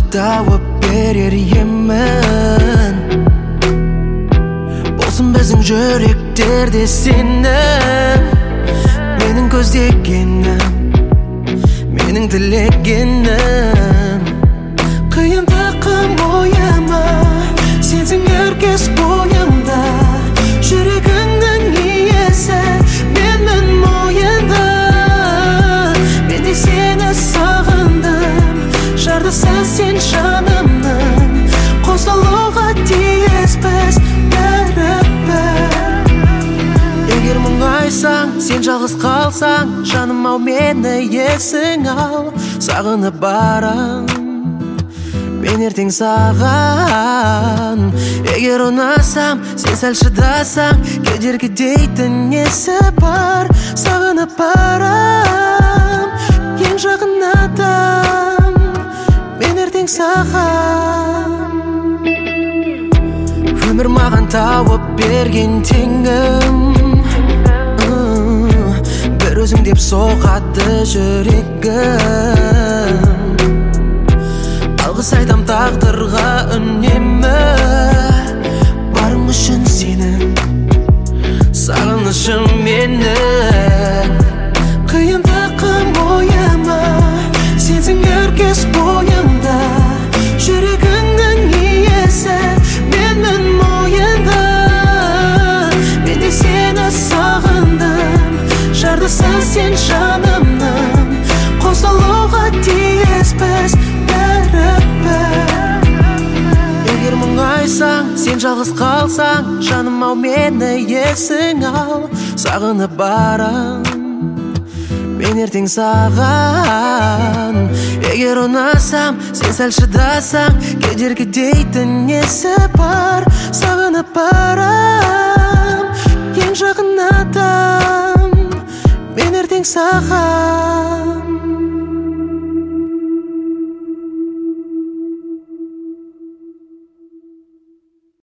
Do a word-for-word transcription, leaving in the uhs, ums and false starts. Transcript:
тауып берер емін. Болсын біздің жүректерде сенің, менің көздегенім, менің тілегенім. Қиындықым ойыма, сенсің әркез бойымда. Жүрегіңнің иесі, менмін мойында. Мен де сені сағындым, жардысың сен жанымның. Қосылуға тиіспіз бәрібір. Егер мұңайсаң, сен жалғыз қалсаң, жаным ау мені есің ал. Сағынып барам мен ертең саған. Егер ұнасам, сен сәл шыдасаң, кедергі дейтін несі бар. Сағынып барам ең жақын адам, мен ертең саған. Өмір маған тауып берген теңім, бір өзің деп соғады жүрегім. Алғыс айтам тағдырға үнемі, барың үшін сенің, сағынышым менің. Қиындықым ойыма, сенсің әркез бойымда. Жүрегіңнің иесі, менмін мойында. Мен де сені сағындым, жардысың сен жанымның. Қосылуға тиіспіз бәрібір. Егер мұңайсаң, сен жалғыз қалсаң, жаным ау мені есің ал. Сағынып барам мен ертең саған. Егер ұнасам, сен сәл шыдасаң, кедергі дейтін несі бар. Сағынып барам